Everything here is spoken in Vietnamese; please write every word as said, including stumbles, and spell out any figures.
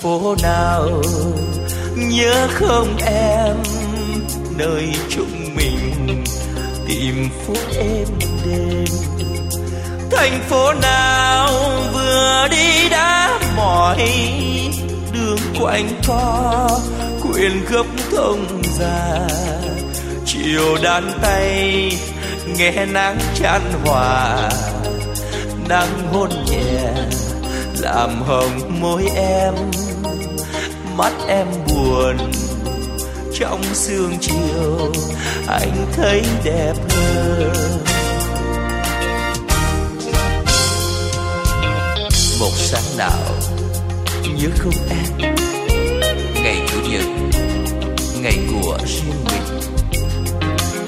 phố nào nhớ không em, nơi chúng mình tìm phút êm đêm. Thành phố nào vừa đi đã mỏi, đường quanh co quyền gấp thông già. Chiều đan tay nghe nắng chan hòa, nắng hôn nhẹ làm hồng môi em. Mắt em buồn trong sương chiều, anh thấy đẹp hơn. Một sáng nào nhớ không em, ngày chủ nhật, ngày của riêng mình.